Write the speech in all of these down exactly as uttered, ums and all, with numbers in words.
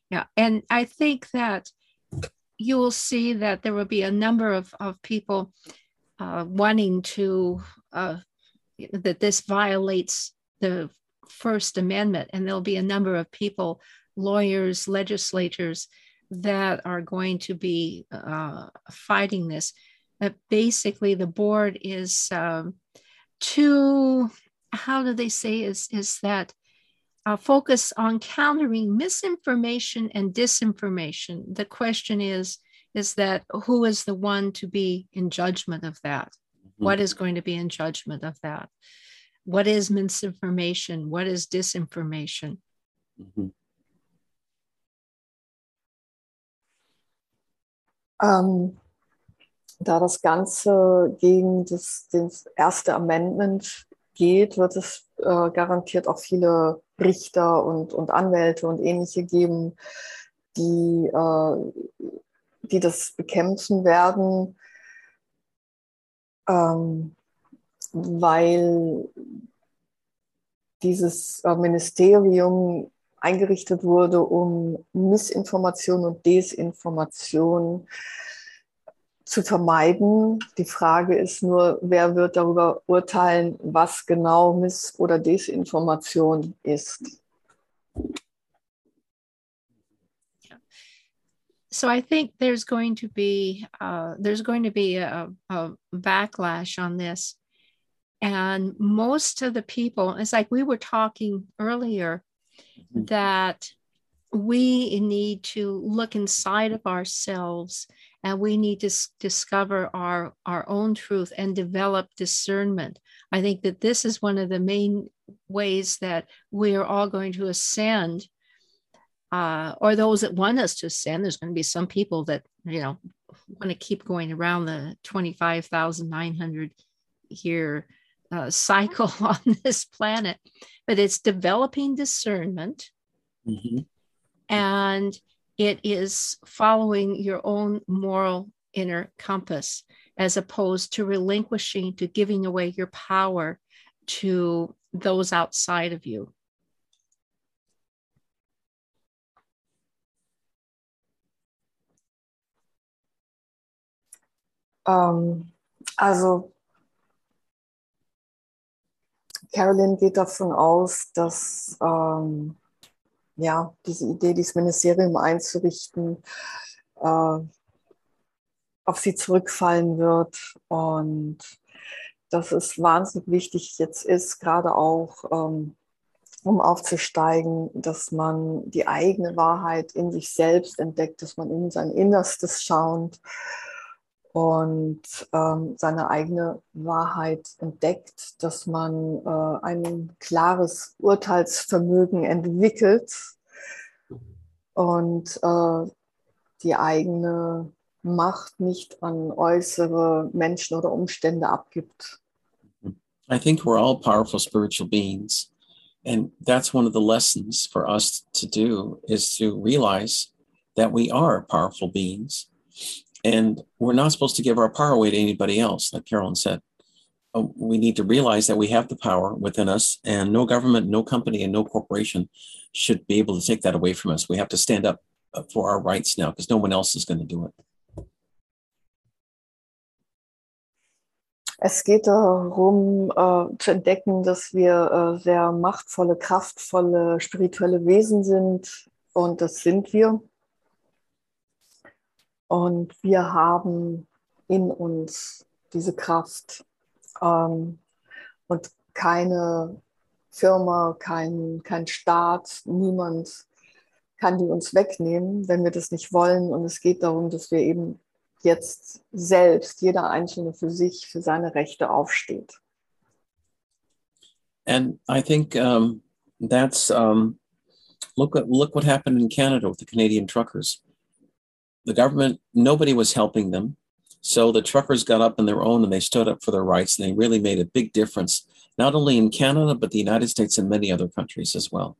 Yeah. And I think that you will see that there will be a number of, of people uh, wanting to, uh, that this violates the First Amendment. And there'll be a number of people, lawyers, legislators, that are going to be uh, fighting this. That basically the board is um, too, how do they say, is, is that uh, focus on countering misinformation and disinformation. The question is, is that who is the one to be in judgment of that? Mm-hmm. What is going to be in judgment of that? What is misinformation? What is disinformation? Mm-hmm. Ähm, da das Ganze gegen das, das erste Amendment geht, wird es äh, garantiert auch viele Richter und, und Anwälte und Ähnliche geben, die, äh, die das bekämpfen werden, ähm, weil dieses äh, Ministerium eingerichtet wurde, um Missinformation und Desinformation zu vermeiden. Die Frage ist nur, wer wird darüber urteilen, was genau Miss- oder Desinformation ist. So I think there's going to be uh, there's going to be a, a backlash on this, and most of the people, it's like we were talking earlier, that we need to look inside of ourselves, and we need to s- discover our our own truth and develop discernment. I think that this is one of the main ways that we are all going to ascend. Uh, or those that want us to ascend. There's going to be some people that, you know, want to keep going around the twenty-five thousand nine hundred year uh, cycle on this planet. But it's developing discernment, Mm-hmm. and it is following your own moral inner compass, as opposed to relinquishing, to giving away your power to those outside of you. Ähm, also Carolyn geht davon aus, dass ähm, ja, diese Idee, dieses Ministerium einzurichten, äh, auf sie zurückfallen wird, und dass es wahnsinnig wichtig jetzt ist, gerade auch ähm, um aufzusteigen, dass man die eigene Wahrheit in sich selbst entdeckt, dass man in sein Innerstes schaut und ähm, seine eigene Wahrheit entdeckt, dass man äh, ein klares Urteilsvermögen entwickelt und äh, die eigene Macht nicht an äußere Menschen oder Umstände abgibt. I think we're all powerful spiritual beings. And that's one of the lessons for us to do, is to realize that we are powerful beings. And we're not supposed to give our power away to anybody else, like Carolyn said. Uh, we need to realize that we have the power within us, and no government, no company, and no corporation should be able to take that away from us. We have to stand up for our rights now, because no one else is going to do it. Es geht darum, äh, zu entdecken, dass wir äh, sehr machtvolle, kraftvolle, spirituelle Wesen sind, und das sind wir. Und wir haben in uns diese Kraft. Ähm, und keine Firma, kein, kein Staat, niemand kann die uns wegnehmen, wenn wir das nicht wollen. Und es geht darum, dass wir eben jetzt selbst, jeder Einzelne für sich, für seine Rechte aufsteht. And I think um, that's, um, look, at, look what happened in Canada with the Canadian truckers. The government, nobody was helping them. So the truckers got up on their own and they stood up for their rights, and they really made a big difference, not only in Canada, but the United States and many other countries as well.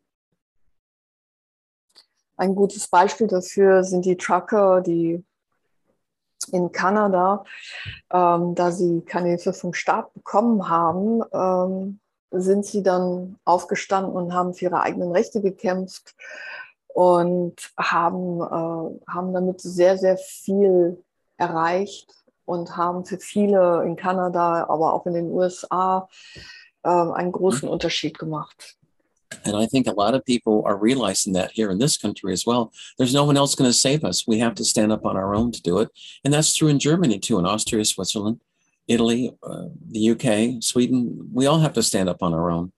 Ein gutes Beispiel dafür sind die Trucker, die in Kanada, ähm, da sie keine Hilfe vom Staat bekommen haben, ähm, sind sie dann aufgestanden und haben für ihre eigenen Rechte gekämpft und haben, äh, haben damit sehr, sehr viel erreicht und haben für viele in Kanada, aber auch in den U S A äh, einen großen Unterschied gemacht. And I think a lot of people are realizing that here in this country as well. There's no one else going to save us. We have to stand up on our own to do it. And that's true in Germany too, in Austria, Switzerland, Italy, uh, the U K, Sweden. We all have to stand up on our own.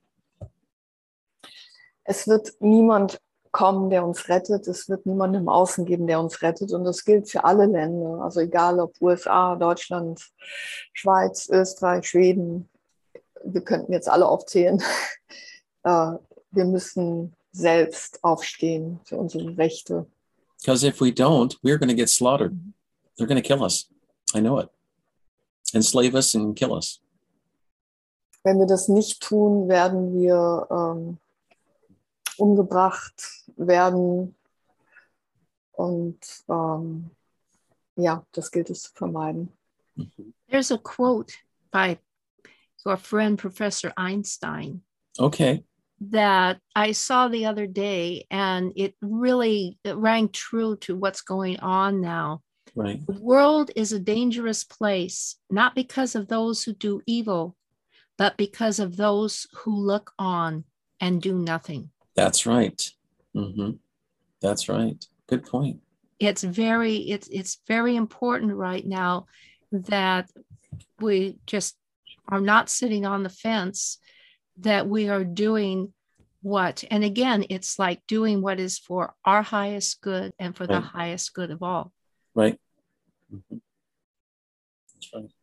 Es wird niemand kommen, der uns rettet. Es wird niemand im Außen geben, der uns rettet. Und das gilt für alle Länder. Also egal ob U S A, Deutschland, Schweiz, Österreich, Schweden. Wir könnten jetzt alle aufzählen. Wir müssen selbst aufstehen für unsere Rechte. Because if we don't, we're going to get slaughtered. They're going to kill us. I know it. Enslave us and kill us. Wenn wir das nicht tun, werden wir ähm, umgebracht werden. Und ähm, ja, das gilt es zu vermeiden. There's a quote by your friend, Professor Einstein. Okay. That I saw the other day, and it really it rang true to what's going on now. Right. The world is a dangerous place, not because of those who do evil, but because of those who look on and do nothing. That's right. Mm-hmm. That's right. Good point. It's very, it's it's very important right now that we just are not sitting on the fence, that we are doing what, and again, it's like doing what is for our highest good and for right. the highest good of all. Right. Mm-hmm. That's right.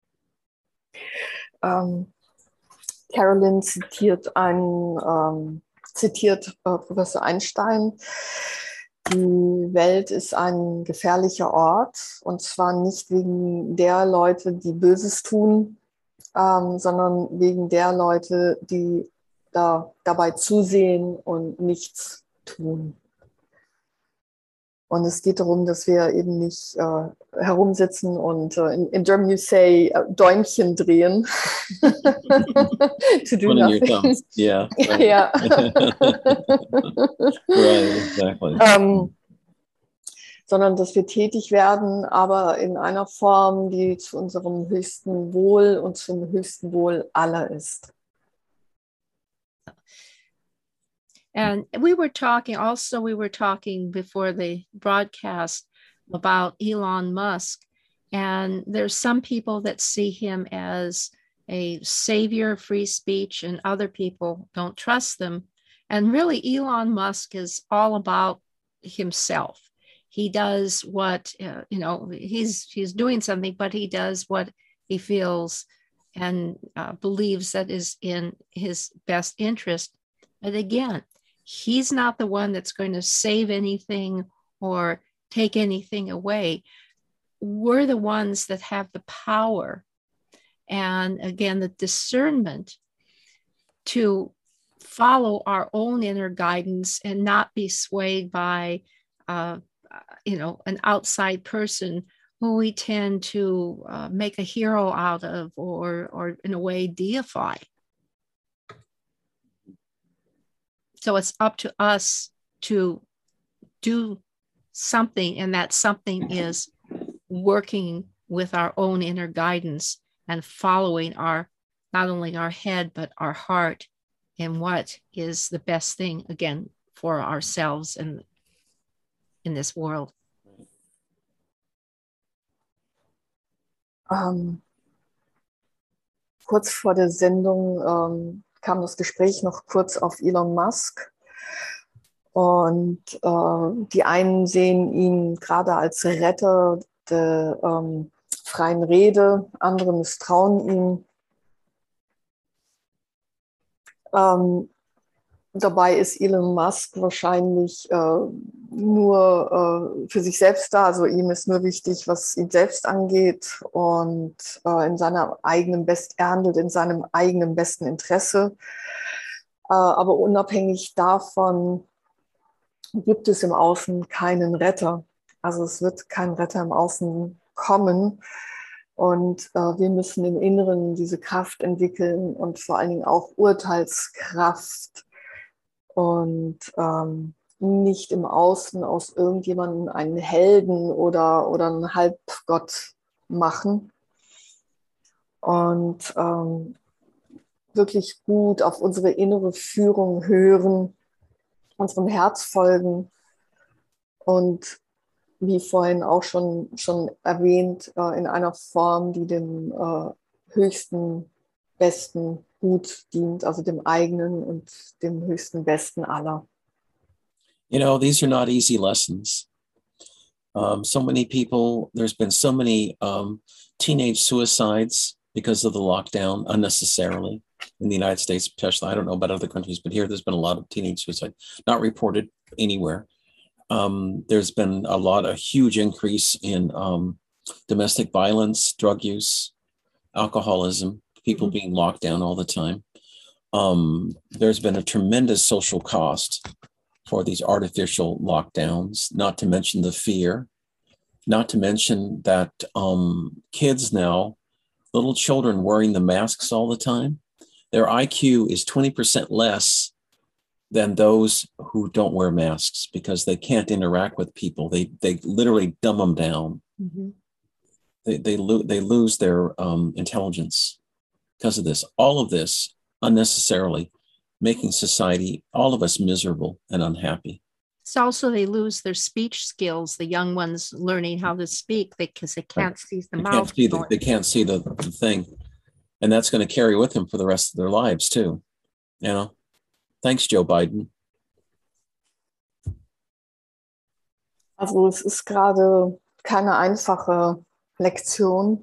Ähm, Carolyn zitiert einen, ähm, zitiert äh, Professor Einstein: Die Welt ist ein gefährlicher Ort, und zwar nicht wegen der Leute, die Böses tun, ähm, sondern wegen der Leute, die da dabei zusehen und nichts tun. Und es geht darum, dass wir eben nicht äh, herumsitzen und äh, in, in German you say äh, Däumchen drehen. To do nothing. Yeah. Right. Ja. Right, exactly. Ähm, sondern dass wir tätig werden, aber in einer Form, die zu unserem höchsten Wohl und zum höchsten Wohl aller ist. And we were talking, also we were talking before the broadcast about Elon Musk. And there's some people that see him as a savior of free speech, and other people don't trust them. And really, Elon Musk is all about himself. He does what, uh, you know, he's he's doing something, but he does what he feels and uh, believes that is in his best interest. But again, he's not the one that's going to save anything or take anything away. We're the ones that have the power and, again, the discernment to follow our own inner guidance and not be swayed by, uh, you know, an outside person who we tend to uh, make a hero out of, or, or in a way, deify. So it's up to us to do something, and that something is working with our own inner guidance and following our, not only our head, but our heart, and what is the best thing, again, for ourselves and in this world. Ähm, kurz vor der Sendung ähm, kam das Gespräch noch kurz auf Elon Musk. Und äh, die einen sehen ihn gerade als Retter der ähm, freien Rede, andere misstrauen ihm. Ähm, dabei ist Elon Musk wahrscheinlich äh, nur äh, für sich selbst da. Also ihm ist nur wichtig, was ihn selbst angeht, und äh, in seinem eigenen Best, er handelt in seinem eigenen besten Interesse. Äh, aber unabhängig davon gibt es im Außen keinen Retter. Also es wird kein Retter im Außen kommen. Und äh, wir müssen im Inneren diese Kraft entwickeln und vor allen Dingen auch Urteilskraft und ähm, nicht im Außen aus irgendjemandem einen Helden oder, oder einen Halbgott machen. Und ähm, wirklich gut auf unsere innere Führung hören, unserem Herz folgen und wie vorhin auch schon, schon erwähnt, äh, in einer Form, die dem äh, höchsten, besten Gut dient, also dem eigenen und dem höchsten, besten aller. You know, these are not easy lessons. Um, so many people, there's been so many um, teenage suicides because of the lockdown unnecessarily in the United States, especially. I don't know about other countries, but here there's been a lot of teenage suicide, not reported anywhere. Um, there's been a lot, a huge increase in um, domestic violence, drug use, alcoholism, people mm-hmm. being locked down all the time. Um, there's been a tremendous social cost for these artificial lockdowns, not to mention the fear, not to mention that um, kids now, little children wearing the masks all the time, their I Q is twenty percent less than those who don't wear masks because they can't interact with people. They they literally dumb them down. Mm-hmm. They they, lo- they lose their um, intelligence because of this. All of this unnecessarily making society, all of us, miserable and unhappy. It's also they lose their speech skills. The young ones learning how to speak because they, they can't right. see the they mouth. Can't see the, they can't see the, the thing. And that's going to carry with them for the rest of their lives too. You know? Thanks, Joe Biden. Also es ist gerade keine einfache Lektion.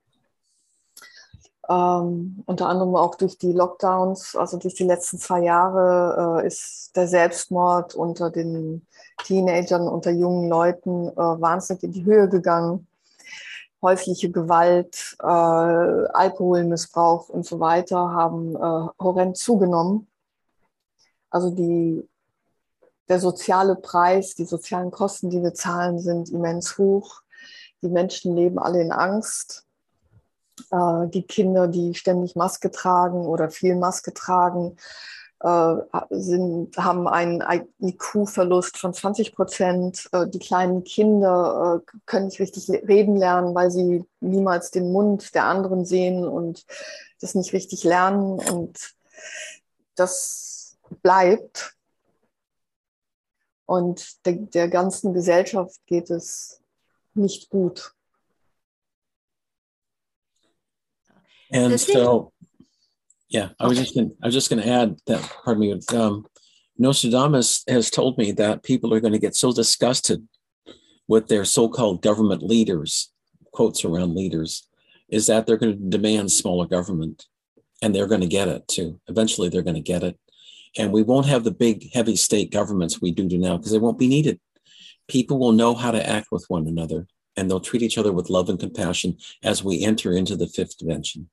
Ähm, unter anderem auch durch die Lockdowns, also durch die letzten zwei Jahre äh, ist der Selbstmord unter den Teenagern, unter jungen Leuten äh, wahnsinnig in die Höhe gegangen. Häusliche Gewalt, äh, Alkoholmissbrauch und so weiter haben äh, horrend zugenommen. Also die, der soziale Preis, die sozialen Kosten, die wir zahlen, sind immens hoch. Die Menschen leben alle in Angst. Die Kinder, die ständig Maske tragen oder viel Maske tragen, sind, haben einen I Q-Verlust von zwanzig Prozent. Die kleinen Kinder können nicht richtig reden lernen, weil sie niemals den Mund der anderen sehen und das nicht richtig lernen. Und das bleibt. Und der, der ganzen Gesellschaft geht es nicht gut. And so, yeah, I was just gonna, I was just going to add that. Pardon me. Um, Nostradamus has told me that people are going to get so disgusted with their so-called government leaders, quotes around leaders, is that they're going to demand smaller government, and they're going to get it too. Eventually, they're going to get it, and we won't have the big, heavy state governments we do now because they won't be needed. People will know how to act with one another, and they'll treat each other with love and compassion as we enter into the fifth dimension.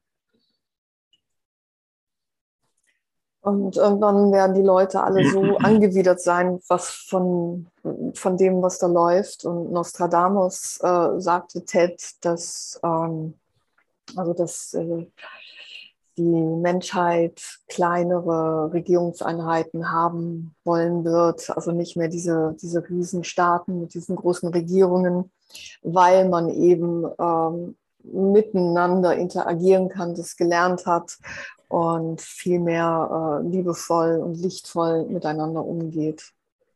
Und irgendwann werden die Leute alle so angewidert sein, was von, von dem, was da läuft. Und Nostradamus äh, sagte Ted, dass, ähm, also dass äh, die Menschheit kleinere Regierungseinheiten haben wollen wird, also nicht mehr diese, diese Riesenstaaten mit diesen großen Regierungen, weil man eben ähm, miteinander interagieren kann, das gelernt hat und viel mehr äh, liebevoll und lichtvoll miteinander umgeht.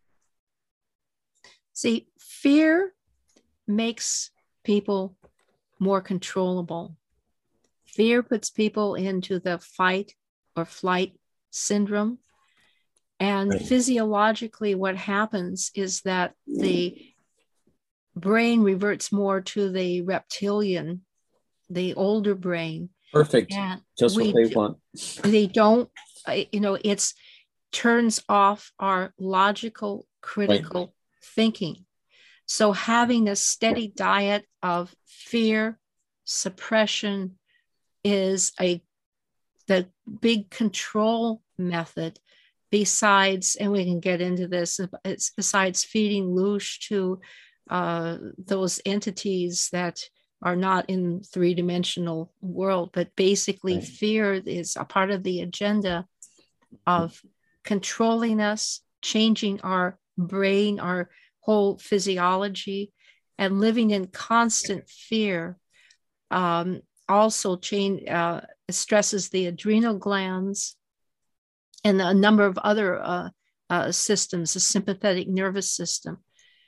See, fear makes people more controllable. Fear puts people into the fight or flight syndrome. And right. Physiologically, what happens is that the brain reverts more to the reptilian, the older brain. Perfect. And just what they want. They don't, you know, it's turns off our logical, critical right. thinking. So having a steady diet of fear, suppression is a the big control method. Besides, and we can get into this, it's besides feeding loosh to uh, those entities that are not in three-dimensional world, but basically right. fear is a part of the agenda of controlling us, changing our brain, our whole physiology, and living in constant fear um, also change, uh, stresses the adrenal glands and a number of other uh, uh, systems, the sympathetic nervous system.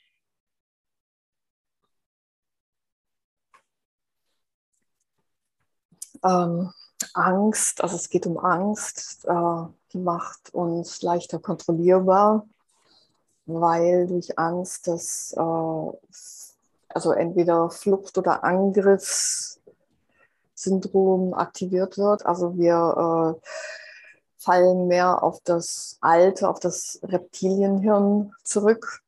Ähm, Angst, also es geht um Angst, äh, die macht uns leichter kontrollierbar, weil durch Angst das, äh, also entweder Flucht- oder Angriffssyndrom aktiviert wird. Also wir äh, fallen mehr auf das Alte, auf das Reptilienhirn zurück.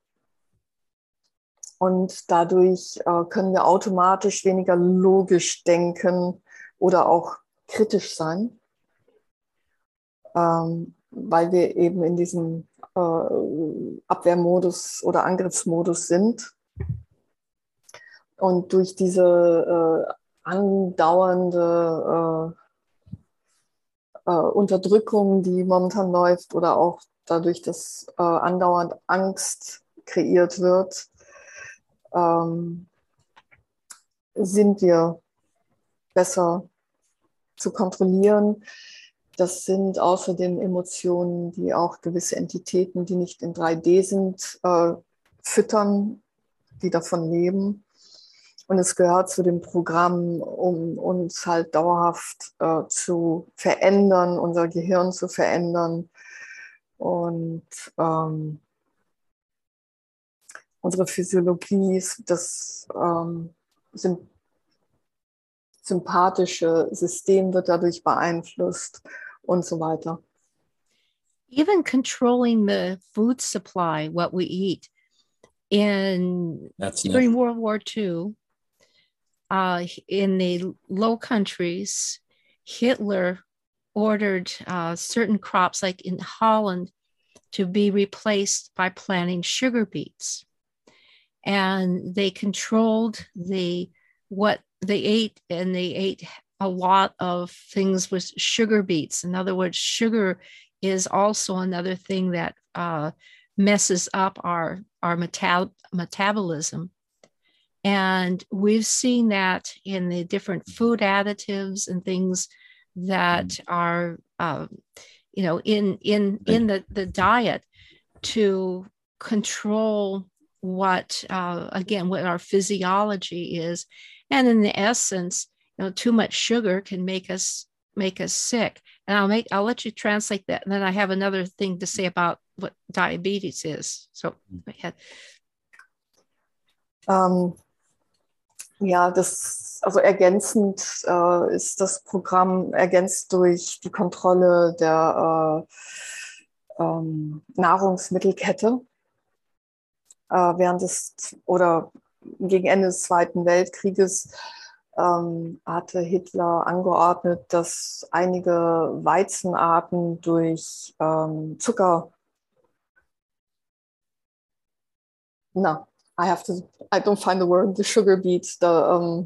Und dadurch äh, können wir automatisch weniger logisch denken oder auch kritisch sein, ähm, weil wir eben in diesem äh, Abwehrmodus oder Angriffsmodus sind. Und durch diese äh, andauernde äh, äh, Unterdrückung, die momentan läuft, oder auch dadurch, dass äh, andauernd Angst kreiert wird, ähm, sind wir besser zu kontrollieren. Das sind außerdem Emotionen, die auch gewisse Entitäten, die nicht in drei D sind, äh, füttern, die davon leben. Und es gehört zu dem Programm, um uns halt dauerhaft äh, zu verändern, unser Gehirn zu verändern und ähm, unsere Physiologie, das ähm, sind sympathische System wird dadurch beeinflusst und so weiter. Even controlling the food supply, what we eat. In That's during never. World War Two, uh, in the Low Countries, Hitler ordered uh, certain crops, like in Holland, to be replaced by planting sugar beets. And they controlled the what they ate, and they ate a lot of things with sugar beets. In other words, sugar is also another thing that uh, messes up our, our metab- metabolism. And we've seen that in the different food additives and things that are, uh, you know, in in in the, the diet to control what, uh, again, what our physiology is. And in the essence, you know, too much sugar can make us make us sick. And I'll make I'll let you translate that. And then I have another thing to say about what diabetes is. So ahead. Ähm, ja, das also ergänzend äh, ist das Programm ergänzt durch die Kontrolle der äh, ähm, Nahrungsmittelkette äh, während des oder gegen Ende des Zweiten Weltkrieges ähm, hatte Hitler angeordnet, dass einige Weizenarten durch ähm, Zucker, na, I have to, I don't find the word, the sugar beets, the, um,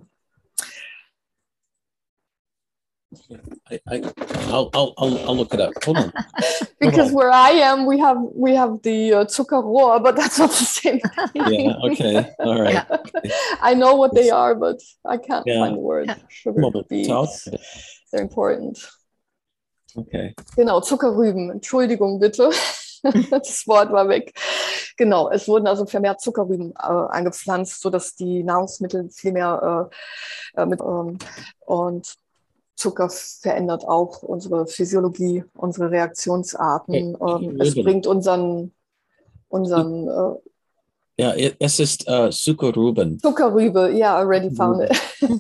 I, I, I'll, I'll, I'll, I'll look it up. Hold on. because Hold on. where I am, we have we have the uh, Zuckerrohr, but that's not the same thing. Yeah. Okay. All right. Yeah. Okay. I know what they are, but I can't Yeah. find the word. Yeah. Sugar Moment. beets, they're important. Okay. Genau, Zuckerrüben. Entschuldigung bitte, das Wort war weg. Genau, es wurden also vermehrt Zuckerrüben äh, eingepflanzt, sodass die Nahrungsmittel viel mehr äh, äh, mit ähm, und Zucker verändert auch unsere Physiologie, unsere Reaktionsarten. Okay. Ähm, es bringt unseren, unseren äh, Ja, es ist uh, Zuckerrüben. Zuckerrübe. Yeah, I already found it.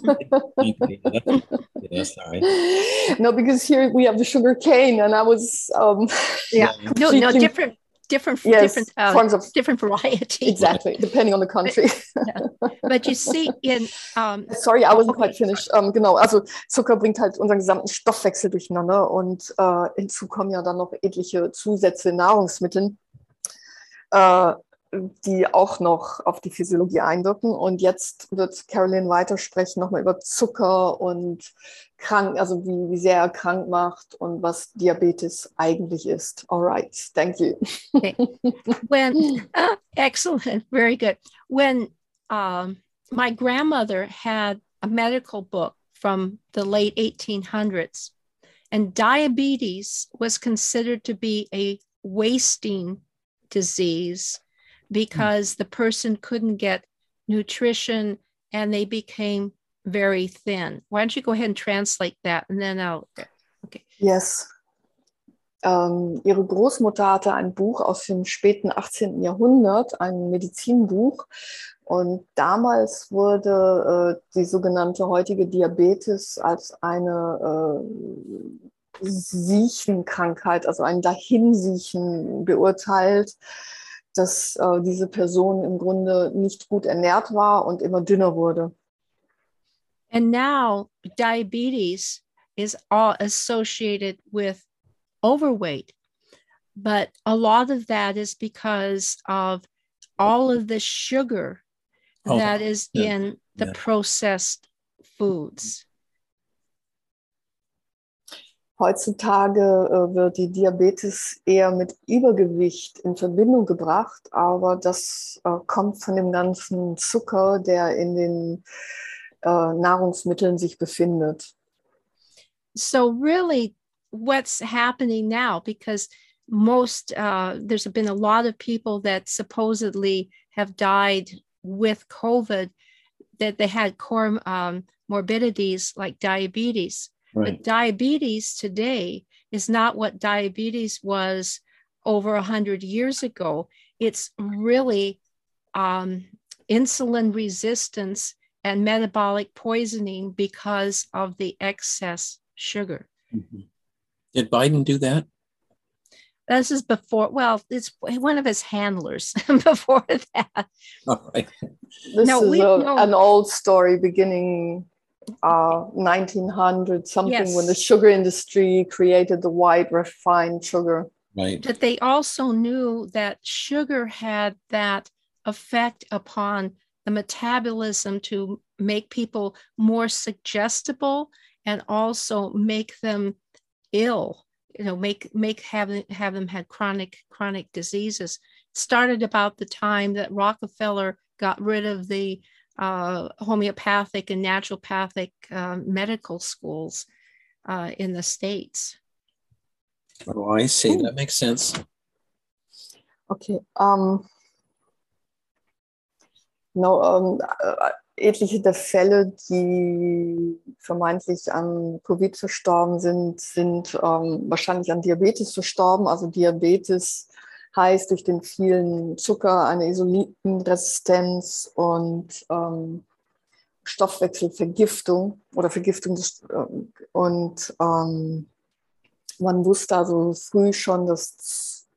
Yeah, sorry. No, because here we have the sugar cane, and I was um, Yeah, no, no, different, different, yes, different uh, forms of different variety. exactly, depending on the country. Yeah. But you see, in um, Sorry, I wasn't okay, quite finished. Um, genau, also Zucker bringt halt unseren gesamten Stoffwechsel durcheinander und äh, hinzu kommen ja dann noch etliche Zusätze in Nahrungsmitteln, äh, die auch noch auf die Physiologie einwirken. Und jetzt wird Carolyn weitersprechen nochmal über Zucker und krank, also wie, wie sehr er krank macht und was Diabetes eigentlich ist. All right, thank you. Okay. When uh, excellent, very good. When um, my grandmother had a medical book from the late eighteen hundreds, and diabetes was considered to be a wasting disease because the person couldn't get nutrition and they became very thin. Why don't you go ahead and translate that and then I'll, okay. Yes. Ähm, ihre Großmutter hatte ein Buch aus dem späten achtzehnten Jahrhundert, ein Medizinbuch. Und damals wurde äh, die sogenannte heutige Diabetes als eine äh, Siechenkrankheit, also ein Dahinsiechen beurteilt, dass äh, diese Person im Grunde nicht gut ernährt war und immer dünner wurde. And now diabetes is all associated with overweight, but a lot of that is because of all of the sugar oh, that is yeah, in the yeah. processed foods. Heutzutage äh, wird die Diabetes eher mit Übergewicht in Verbindung gebracht, aber das äh, kommt von dem ganzen Zucker, der in den äh, Nahrungsmitteln sich befindet. So really what's happening now, because most, uh, there's been a lot of people that supposedly have died with COVID, that they had core um, morbidities like diabetes. Right. But diabetes today is not what diabetes was over one hundred years ago. It's really um, insulin resistance and metabolic poisoning because of the excess sugar. Mm-hmm. Did Biden do that? This is before, well, it's one of his handlers before that. All right. This no, is we, a, no. an old story beginning uh, nineteen hundred something, yes. When the sugar industry created the white refined sugar. Right. But they also knew that sugar had that effect upon the metabolism to make people more suggestible and also make them ill, you know, make make have, have them had chronic chronic diseases. Started about the time that Rockefeller got rid of the uh, homeopathic and naturopathic uh, medical schools uh, in the States. Oh, I see. That makes sense. Okay. Um, no, um, uh, etliche der Fälle, die vermeintlich an Covid verstorben sind, sind ähm, wahrscheinlich an Diabetes verstorben. Also Diabetes heißt durch den vielen Zucker eine Insulinresistenz und ähm, Stoffwechselvergiftung oder Vergiftung des, äh, und ähm, man wusste also früh schon, dass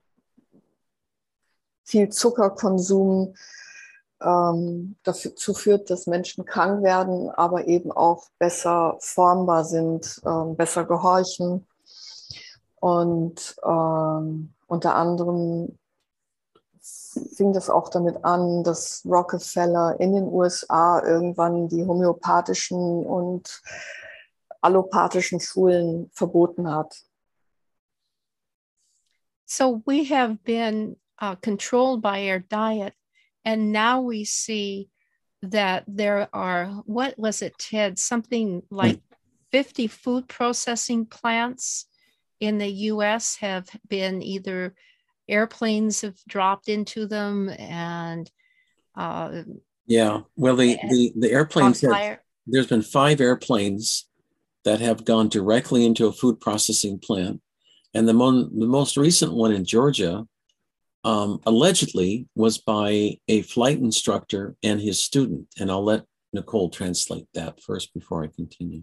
viel Zuckerkonsum ähm, dazu führt, dass Menschen krank werden, aber eben auch besser formbar sind, ähm, besser gehorchen. Und ähm, unter anderem fing das auch damit an, dass Rockefeller in den U S A irgendwann die homöopathischen und allopathischen Schulen verboten hat. So we have been uh, controlled by our diet, and now we see that there are, what was it, Ted, something like fifty food processing plants in the U S have been either airplanes have dropped into them and uh, yeah, well, the, the, the airplanes, have, there's been five airplanes that have gone directly into a food processing plant. And the, mon- the most recent one in Georgia, um, allegedly, was by a flight instructor and his student. And I'll let Nicole translate that first before I continue.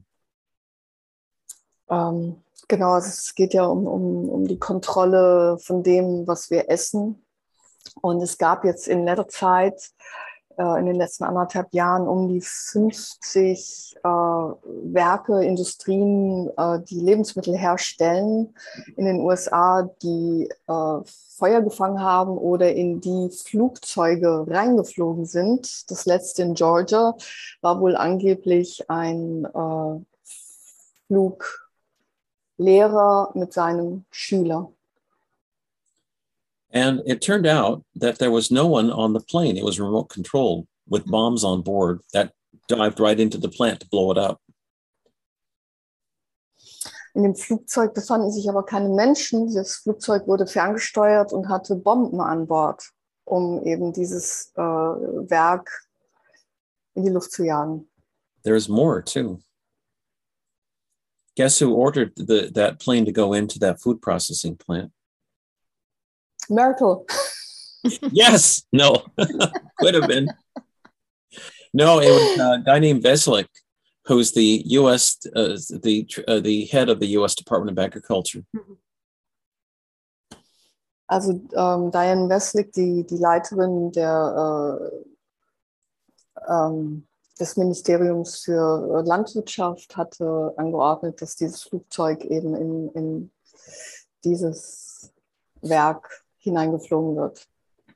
Um, genau, also es geht ja um, um, um die Kontrolle von dem, was wir essen. Und es gab jetzt in letzter Zeit äh, in den letzten anderthalb Jahren um die fünfzig äh, Werke, Industrien, äh, die Lebensmittel herstellen in den U S A, die äh, Feuer gefangen haben oder in die Flugzeuge reingeflogen sind. Das letzte in Georgia war wohl angeblich ein äh, Fluglehrer mit seinem Schüler. And it turned out that there was no one on the plane. It was remote controlled with bombs on board that dived right into the plant to blow it up. In dem Flugzeug befanden sich aber keine Menschen. Das Flugzeug wurde ferngesteuert und hatte Bomben an Bord, um eben dieses äh, Werk in die Luft zu jagen. There's more too. Guess who ordered the, that plane to go into that food processing plant? Merkel. Yes. No. Could have been. No, it was a guy named Veslik, who's the U S uh, the uh, the head of the U S Department of Agriculture. Also ähm, Diane Veslik, die, die Leiterin der, äh, ähm, des Ministeriums für Landwirtschaft, hatte angeordnet, dass dieses Flugzeug eben in, in dieses Werk hineingeflogen wird.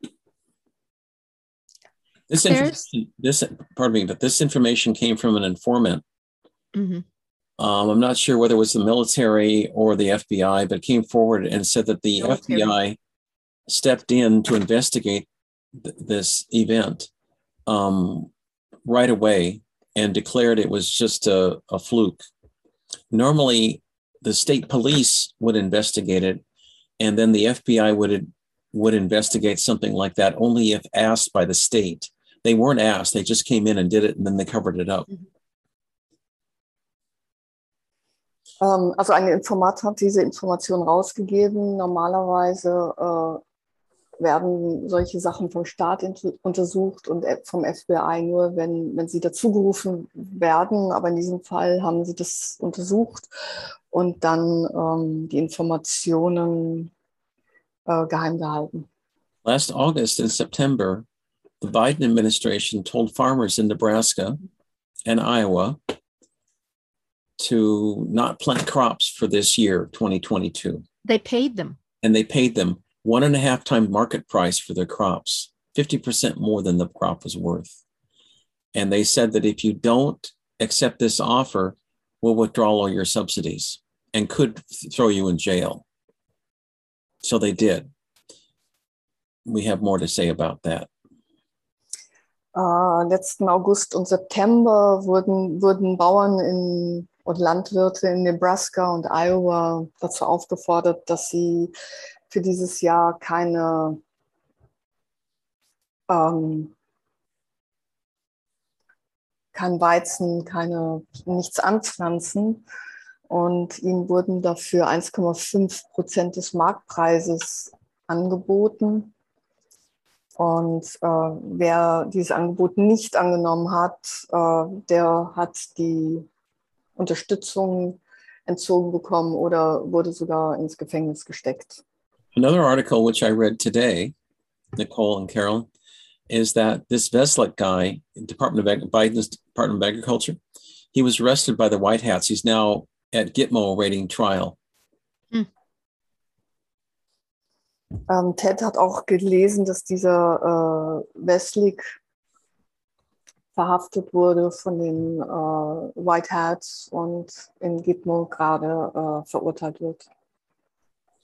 This information, this pardon me, but this information came from an informant. Mm-hmm. Um, I'm not sure whether it was the military or the F B I, but came forward and said that the military. F B I stepped in to investigate th- this event um, right away and declared it was just a, a fluke. Normally, the state police would investigate it, and then the F B I would would investigate something like that only if asked by the state. They weren't asked; they just came in and did it, and then they covered it up. Ähm, also ein Informat hat diese Information rausgegeben. Normalerweise äh, werden solche Sachen vom Staat in- untersucht und vom F B I nur, wenn, wenn sie dazugerufen werden. Aber in diesem Fall haben sie das untersucht und dann ähm, die Informationen äh, geheim gehalten. Last August and September, the Biden administration told farmers in Nebraska and Iowa to not plant crops for this year, twenty twenty-two. They paid them. And they paid them one and a half time market price for their crops, fifty percent more than the crop was worth. And they said that if you don't accept this offer, we'll withdraw all your subsidies and could throw you in jail. So they did. We have more to say about that. Uh, letzten August und September wurden, wurden Bauern in, und Landwirte in Nebraska und Iowa dazu aufgefordert, dass sie für dieses Jahr keine ähm, kein Weizen, keine, nichts anpflanzen. Und ihnen wurden dafür eins Komma fünf Prozent des Marktpreises angeboten. Und äh, wer dieses Angebot nicht angenommen hat, äh, der hat die Unterstützung entzogen bekommen oder wurde sogar ins Gefängnis gesteckt. Another article which I read today, Nicole and Carol, is that this Veslik guy, Department of Ag- Biden's Department of Agriculture, he was arrested by the White Hats. He's now at Gitmo awaiting trial. Hm. Ähm, Ted hat auch gelesen, dass dieser äh, Veslik verhaftet wurde von den äh, White Hats und in Gitmo gerade äh, verurteilt wird.